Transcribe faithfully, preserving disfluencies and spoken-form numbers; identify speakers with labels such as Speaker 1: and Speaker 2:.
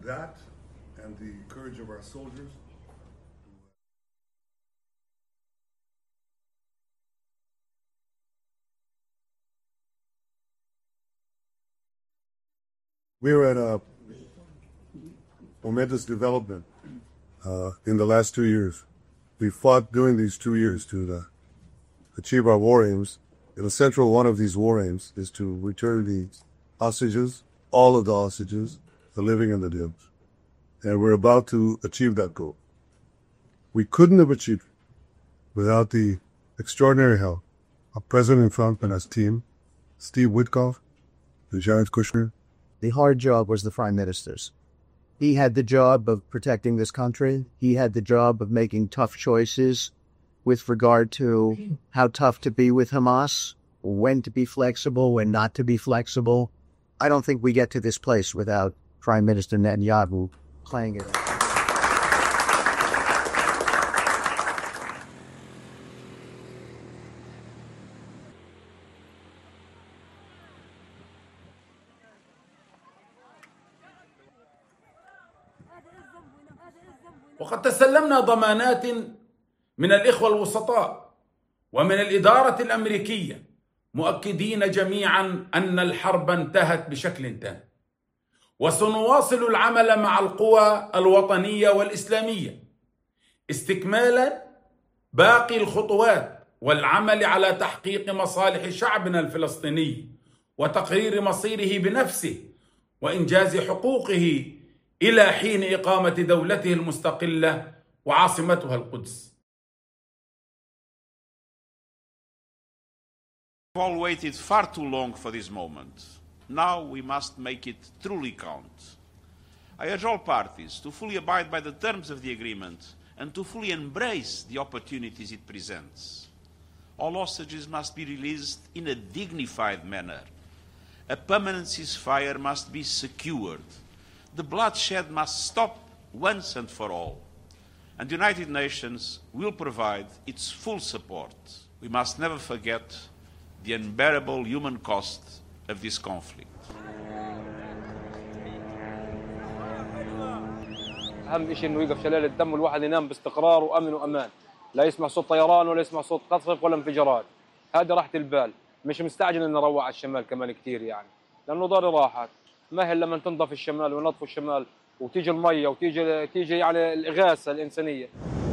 Speaker 1: that and the courage of our soldiers. We're at a momentous development uh, in the last two years. We fought during these two years to uh, achieve our war aims. And the central one of these war aims is to return the hostages, all of the hostages, the living and the dead. And we're about to achieve that goal. We couldn't have achieved it without the extraordinary help of President Trump and his team, Steve Witkoff, and Jared Kushner.
Speaker 2: The hard job was the Prime Minister's. He had the job of protecting this country. He had the job of making tough choices with regard to how tough to be with Hamas, when to be flexible, when not to be flexible. I don't think we get to this place without Prime Minister Netanyahu playing it.
Speaker 3: وقد تسلمنا ضمانات من الإخوة الوسطاء ومن الإدارة الأمريكية مؤكدين جميعا أن الحرب انتهت بشكل تام، وسنواصل العمل مع القوى الوطنية والإسلامية استكمالا باقي الخطوات والعمل على تحقيق مصالح شعبنا الفلسطيني وتقرير مصيره بنفسه وإنجاز حقوقه إلى حين إقامة دولته المستقلة وعاصمتها القدس.
Speaker 4: We've all waited far too long for this moment. Now we must make it truly count. I urge all parties to fully abide by the terms of the agreement and to fully embrace the opportunities it presents. All hostages must be released in a dignified manner. A permanent ceasefire must be secured. The bloodshed must stop once and for all. And the United Nations will provide its full support. We must never forget the unbearable human cost of this conflict.
Speaker 5: أهم شيء إنه يوقف شلال الدم والواحد ينام باستقرار وأمن وأمان، لا يسمع صوت طيران ولا يسمع صوت قصف ولا انفجارات. هذه راحة البال، مش مستعجل إن نروح على الشمال كمان كتير يعني، لأنه ضاري راحت. مهل لما تنضف الشمال ونطفوا الشمال وتيجي المية وتيجي تيجي يعني الإغاثة الإنسانية.